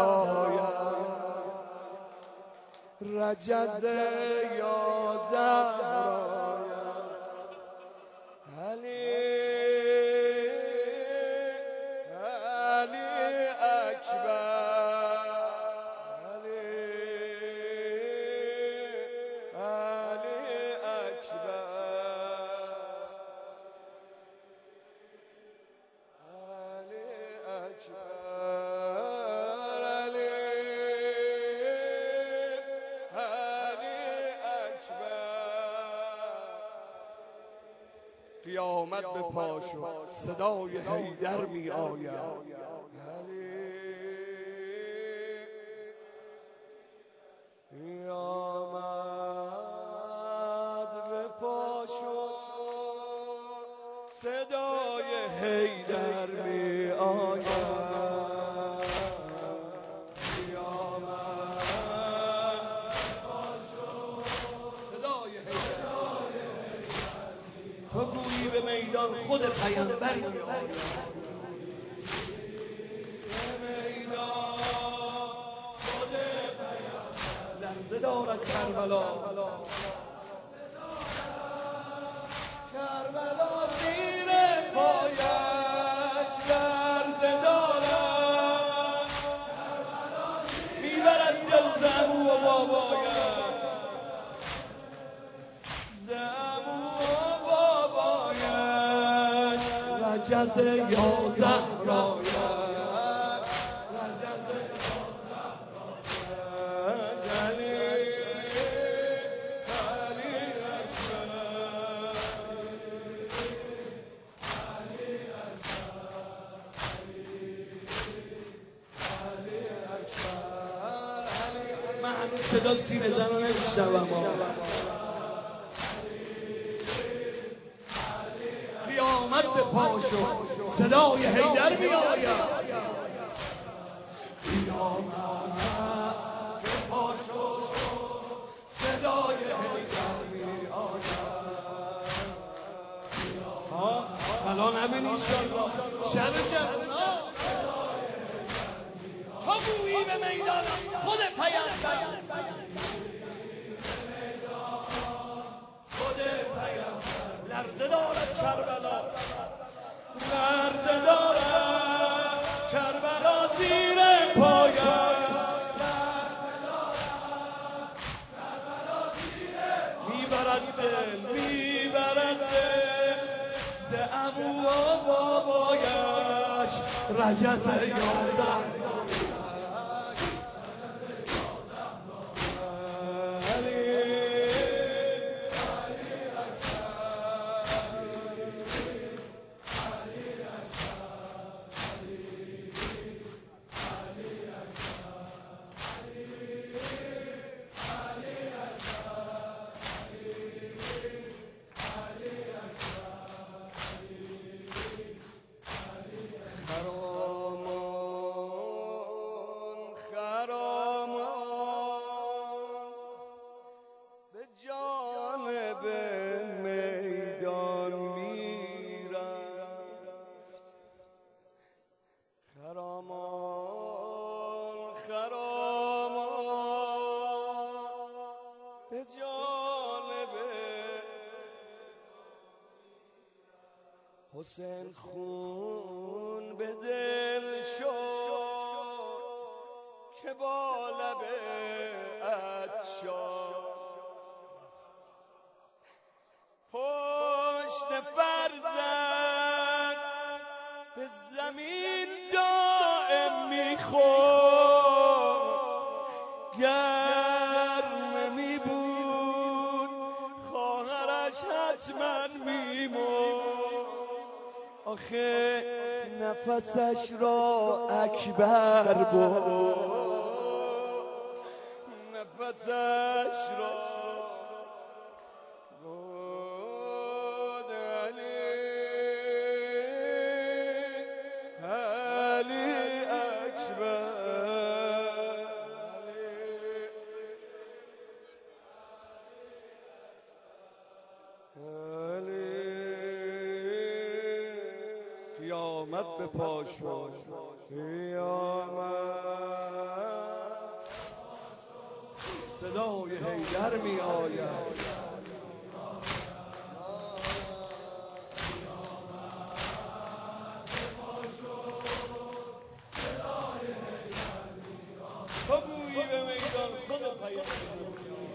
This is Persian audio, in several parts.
زهرایم، رجز یا زهرایم، علی اکبر، علی اکبر، علی اکبر، علی اکبر. قیامت به پا شد، صدای حیدر می آید. قیامت به پا شد، صدای حیدر می آید. قیامت به پا شد، صدای حیدر. تو گویی به میدان خود پیامبر می آید. لرزه دارد کربلا، کربلا زیر پایش لرزه دارد، میبرد دل ز عمو و بابایش، ز عمو و بابایش، رجز یا زهرایم، رجز صدا سینه زن رو نمیشنوم. قیامت به پا شد، صدای حیدر می آید. قیامت به پا شد، صدای حیدر می آید. بلا نبینی انشالله شب تو گویی به میدان خود پیامبر، خود پیامبر. لرزه دارد کربلا، لرزه دارد کربلا زیر پایش، میبرد دل، میبرد دل ز عمو و بابایش، رجز یازده. به جانب حسین خون به دل شد که با لب عطشان پشت فرزند به زمین دائم میخورد، گر نمی بود خواهرش حتما میمرد. آخه نفسش را اکبر برد، نفسش را برد. علی اکبر، قیامت به پا شد، قیامت صدای حیدر می آید. تو گویی به میدان خود پیامبر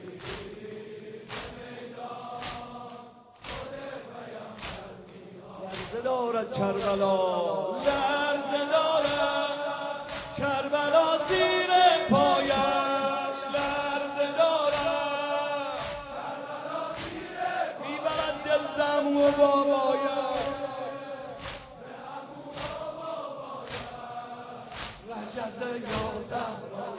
لرزه دارد کربلا، لرزه دارد کربلا زیر پایش، لرزه دارد میبرد دل ز عمو و بابایش، رجز یا زهرا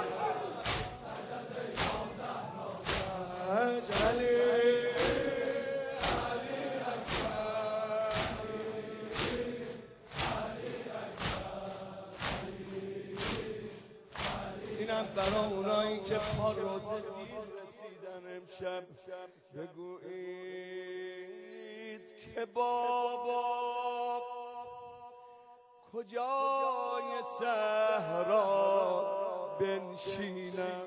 اینم برا اونایی که پا روزه دیر رسیدن امشب بگویید که بابا کجای صحرا بنشینم،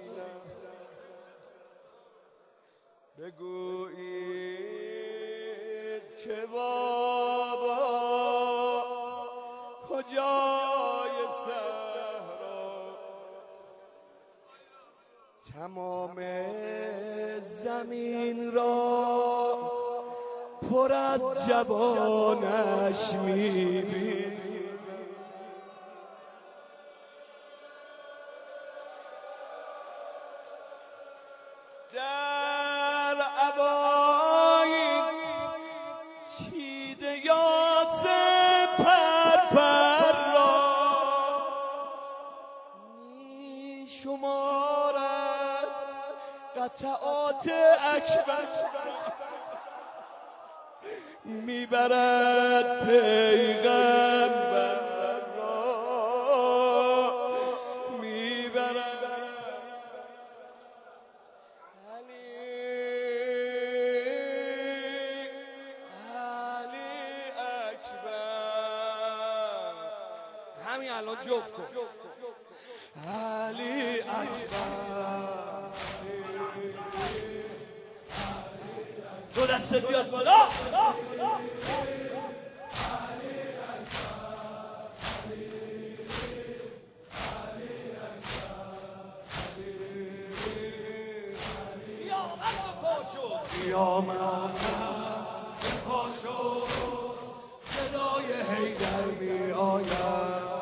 بگویید که بابا کجای صحرا، تمام زمین را پر از جوانش می‌بینی، در عبایی چیده یاس پرپر را می شمارد قطعات اکبر، میبرد پیغمبر همین الان جفت کن علی اکبر، دو دست بیاد بالا، قیامت پا شد صدای حیدر می آید،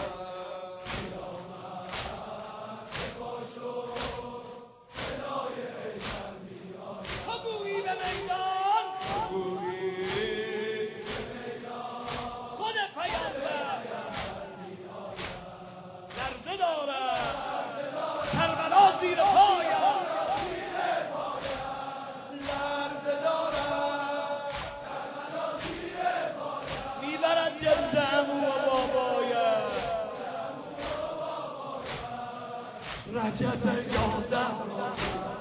زیر پایم لرزه دارد میبرد دل ز عمو و بابایم، رجز یا زهرا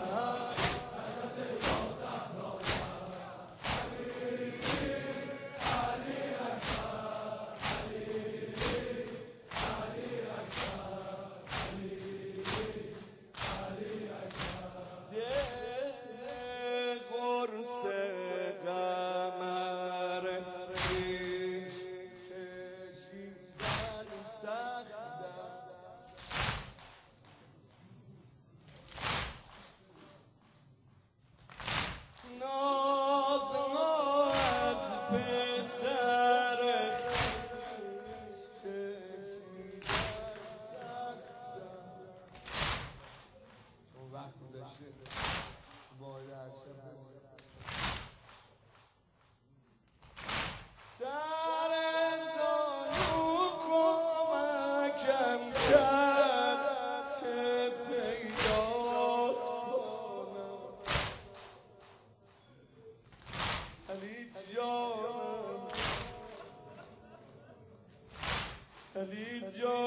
علی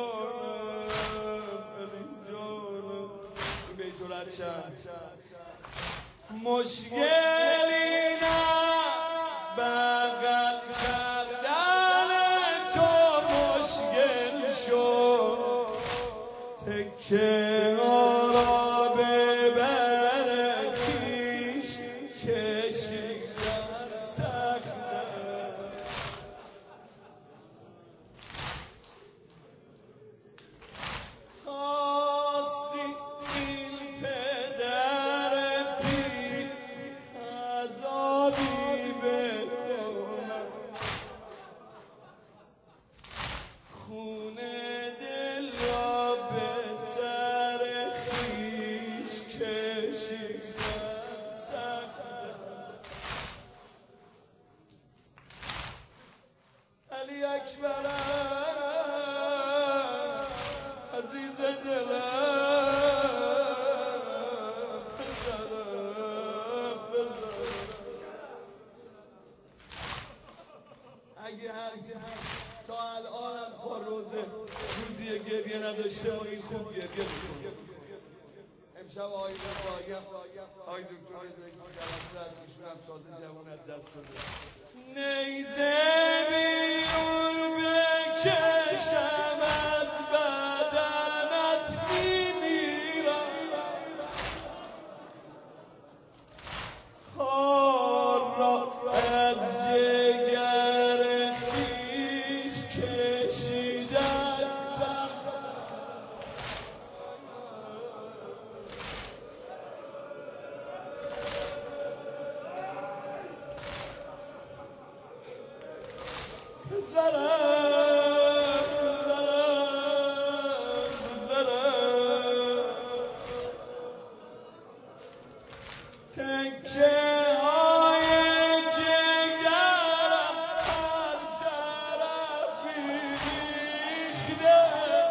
جانم بیتولد مشکلی نیست بغل کردن تو، مشکل شد تکه ها را ببر خوب گریه میکنه. امشب آقای رضایی آقای دکتر جلسه از ایشون هم تازه جوان از دست داده. نیزه بیرون بکشم از بدنت میمیرم، خار را از جگر خویش کشیدن سخت، تکه های جگرم هر طرفی ریخته،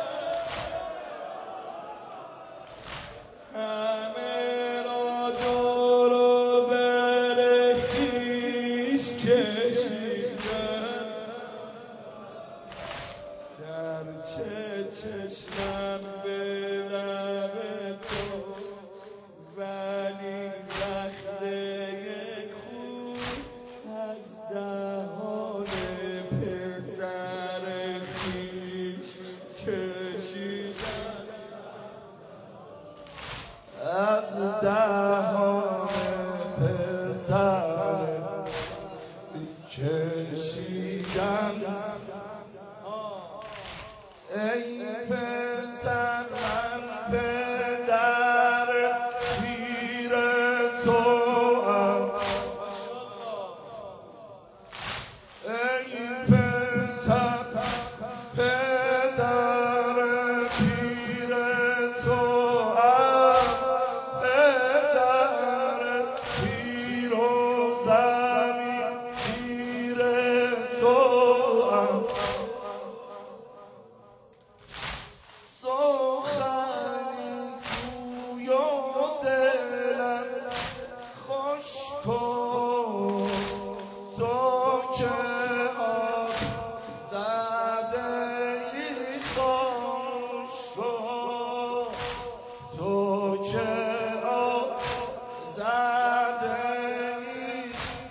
همه را دور و بر خویش کشیدن، گرچه چشمم به لب توست ولی از دهان پسر خویش کشیدن، از دهان پسر کشیدن. ای پسر من پدر پیر توام، ای پسر پدر پیر توام، پدر پیر و زمین پیر توام، سخنی گوی و دلم خوش کن، تو که آب زده ای خوش کن، تو که آب زده ای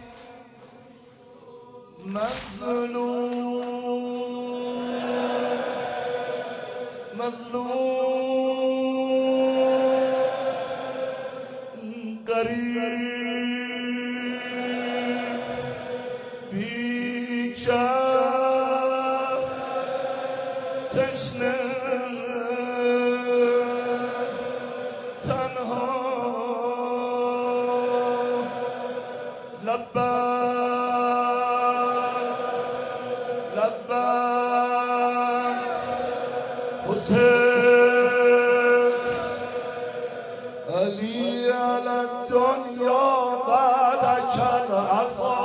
مظلوم غریب بیکس تشنه تنها لبک حسین علی علی الدنیا بعدک العفا،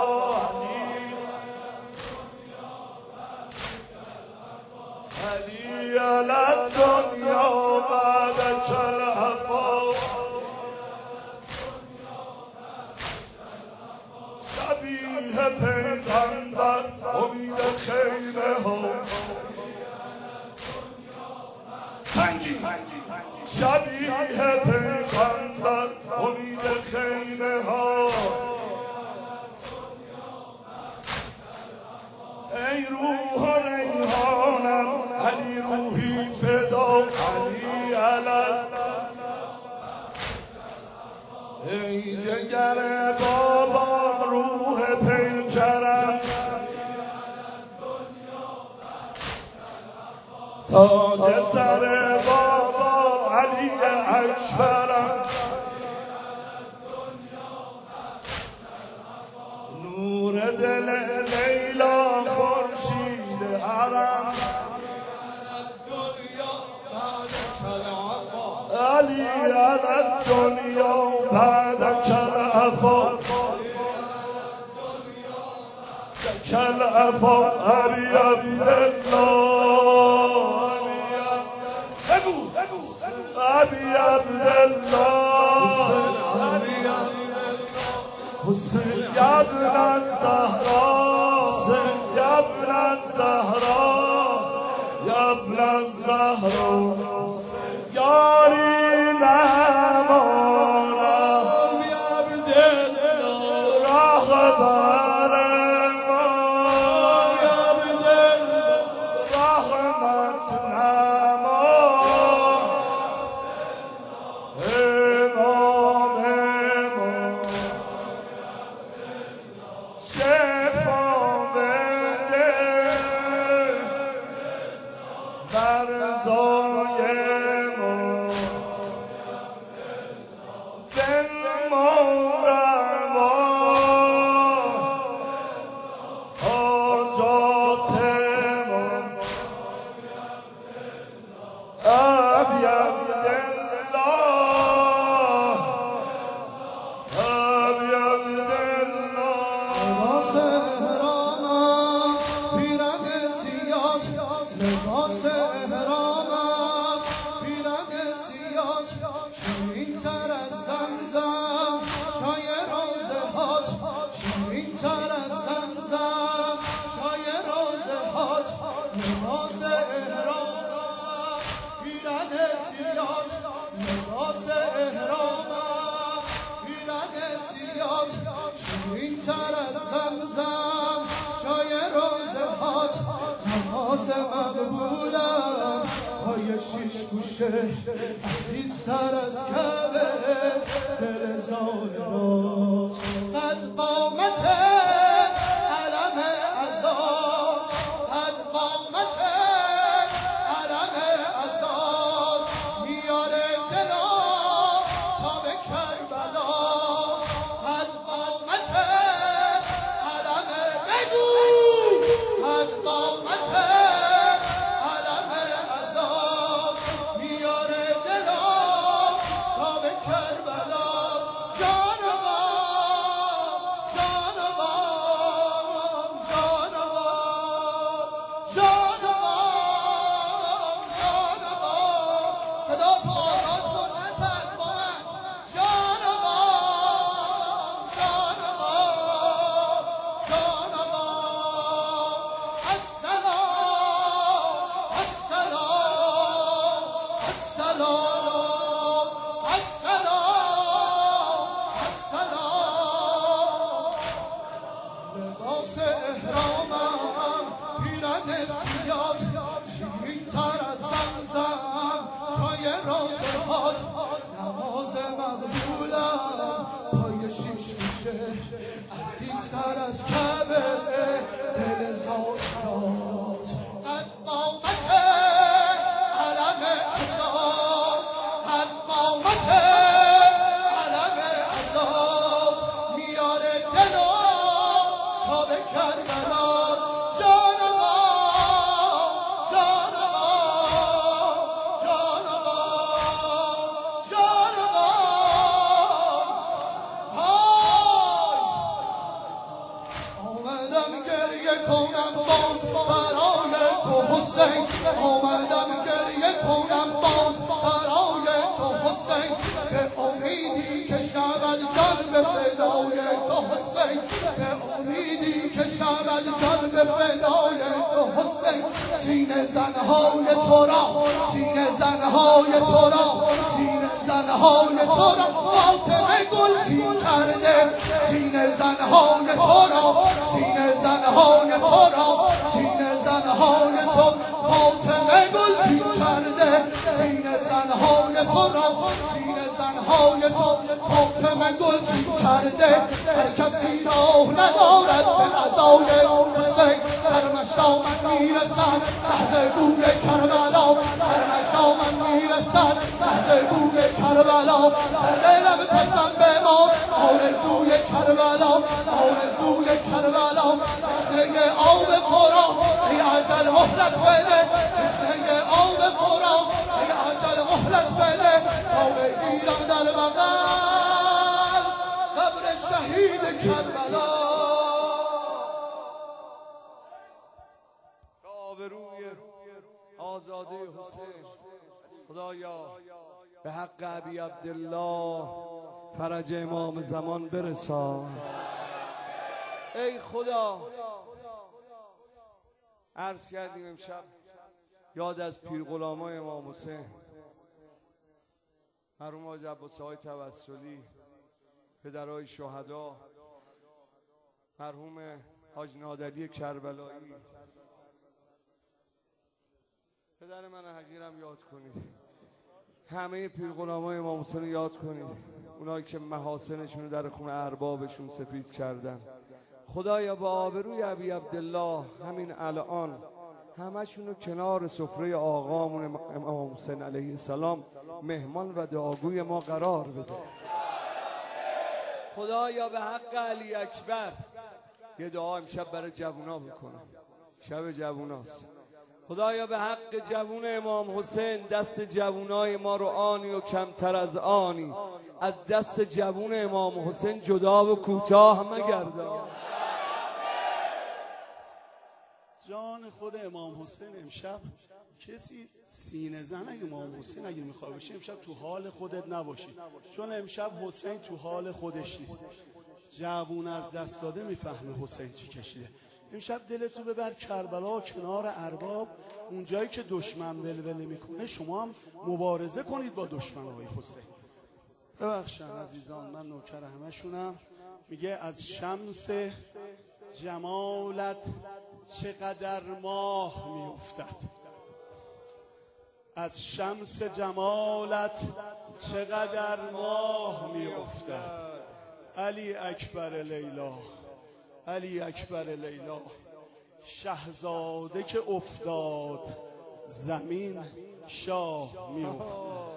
علی علی الدنیا بعدک العفا، شبیه پیغمبر امید خیمه ها، شبیه پیغمبر امید خیمه ها، ای روح و ریحانم علی روحی فدا، علی علم، ای جگر بابا روح پیکرم، تاج سر بابا علی اکبرم، نور دل لیلا خورشید حرم، علی علی الدنیا بعدک العفا، العفا ابی عبدالله، ابی عبدالله، یا ابن الزهرا، یا ابن الزهرا، یا ابن الزهرا. شیرین تر از زمزم چای روزه هات، شیرین تر از زمزم چای روزه هات، لباس احرامم پیرن سیاد، لباس احرامم پیرن سیاد، شیرین تر از زمزم چای روزه هات، نماز مقبولم پای شیش گوشه، عزیزتر از کعبه دل زایرات، قد قامت علم عزات، قد قامت علم عزات، میاره دلا تا به کربلا، قد قامت علم بگو، قد قامت علم عزات، میاره دلا تا به کربلا، جانوام جانوام جانوام جانوام جانوام، صدا تو آزاد کن نفس با من، جانوام جانوام جانوام، السلام السلام السلام السلام السلام، لباس احرامم پیرن سیاد، شیرین تر از زمزم چای روزه هات، نماز مقبولم پای شیش میشه، عزیزتر از کعبه دل زایرات، قد قامت علم عزات، قد قامت علم عزات، میاره دلا تا به کربلا، جانوام جانوام جانوام جانوام، های آمدم گریه کنم باز برای تو حسین، آمدم گریه کنم باز برای تو حسین، به امیدی که شود جان به فدای تو حسین، به امیدی که شود جان به فدای تو حسین، سینه زنهای تو را، سینه زنهای تو را، سینه زنهای تو را فاطمه گلچین کرده، سینه زنهای تو را، سینه زنهای تو را، سینه زنهای تو فاطمه گلچین کرده، سینه زنهای تو را، سینه زنهای تو فاطمه گلچین کرده، هر کسی راه ندارد به عزای حسین، در مشام میرسد لحظه بوی کربلا، در مشام میرسد لحظه بوی کربلا، در دلم تزن به ما آرزوی کربلا، آرزوی کربلا، تشنه آب قرآن ای اجل مهلت بده، تشنه آب قرآن ای اجل مهلت بده، تا بگیرم در بغل قبر شهید کربلا، آبروی آزاده حسین خدایا به حق ابی عبدالله فرج امام زمان برسان. ای خدا، عرض کردیم امشب یاد از پیرغلامای امام حسین، مرحوم حاج عباس‌آقای توسلی، پدرای شهدا، مرحوم حاج نادری کربلایی، پدر من حقیرم یاد کنید، همه پیرغلامای امام حسین یاد کنید، اونایی که محاسنشون در خون اربابشون سفید کردن. خدایا با آبروی ابی عبدالله همین الان همشونو کنار سفره آقامون امام حسین علیه السلام مهمان و دعاگوی ما قرار بده. خدایا به حق علی اکبر یه دعا امشب برای جوونا بکنم، شب جووناست. خدایا به حق جوون امام حسین دست جوونای ما رو آنی و کمتر از آنی از دست جوون امام حسین جدا و کوتاه مگردان. جان خود امام حسین امشب کسی سینه زن اگه امام حسین اگه میخوای باشی امشب تو حال خودت نباشی، چون امشب حسین تو حال خودش نیست. جوون از دست داده میفهمه حسین چی کشیده. امشب دلتو ببر کربلا کنار ارباب، اون جایی که دشمن ولوله میکنه شما هم مبارزه کنید با دشمنای حسین. ببخشن عزیزان من نوکر همشونم. میگه از شمس جمالت چقدر ماه میافتد، از شمس جمالت چقدر ماه میافتد. علی اکبر لیلا، علی اکبر لیلا. شهزاده که افتاد زمین شاه میافتد،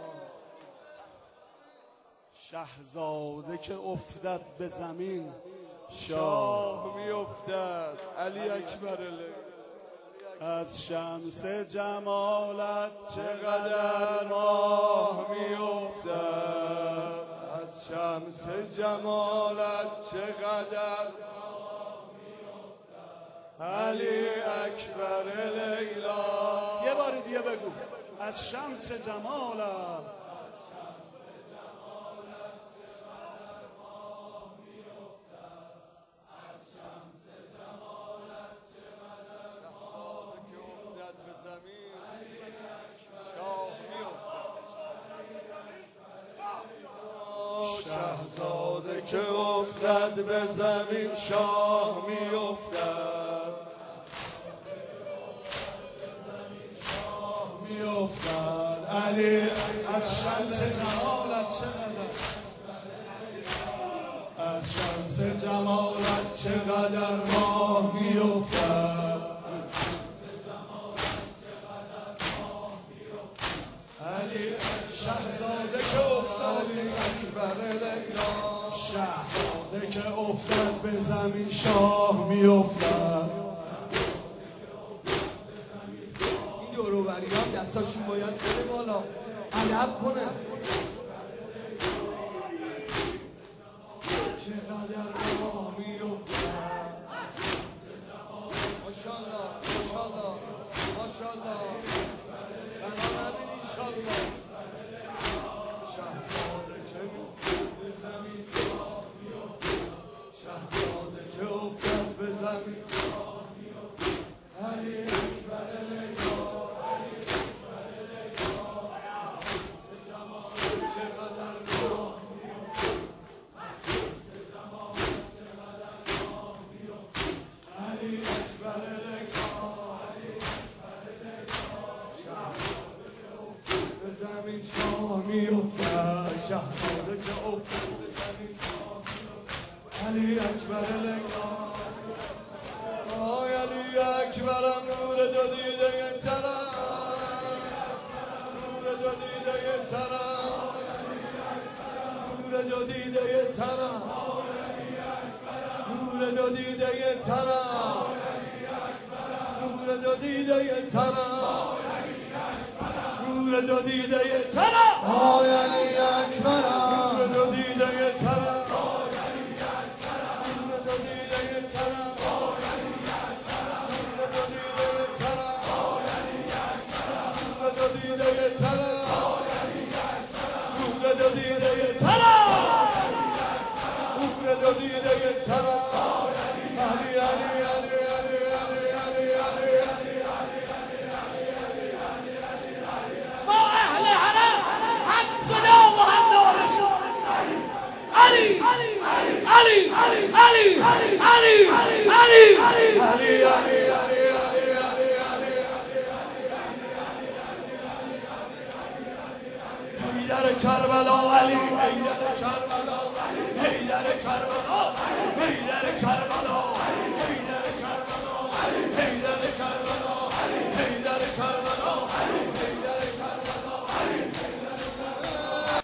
شهزاده که افتاد به زمین شاه میافتد. علی اکبر لیلا. از شمس جمالت چقدر ماه میافتد، از شمس جمالت چقدر ماه میافتد. علی اکبر لیلا. یه بار دیگه بگو. از شمس جمالت شهزاده که افتد به زمین شاه میافتد، شاه میافتد. علی از شمس جمالت چقدر، از شمس جمالت چقدر ماه میافتد. علی شهزاده که افتاد به زمین، شهزاده که افتاد به زمین شاه میافتد. این دوروبریان دستاشون باید بره بالا ادب کنه. چقدر ماه میافتد. ماشاءالله ماشاءالله ماشاءالله. بنا نبین انشالله. شهزاده که افتاد به زمین شاه میافتد، شهزاده که افتاد به زمین شاه میافتد. علی اکبر لیلا، علی اکبر لیلا. جمالت چقدر ماه میافتد، جمالت چقدر ماه میافتد. علی اکبر لیلا، علی اکبر لیلا. شهزاده که افتاد به زمین شاه میافتد، شهزاده که افتاد به زمین شاه میافتد. علی اکبر لیلا. آی علی اکبرم نور دو دیده ترم، نور دو دیده ترم، نور دو دیده ترم، نور دو دیده ترم، نور دو دیده ترم، نور دو دیده ترم. آی علی اکبرم، نور دو دیده ترم، نور دو دیده ترم، حیدر کربلا علی، حیدر کربلا، حیدر کربلا، حیدر کربلا.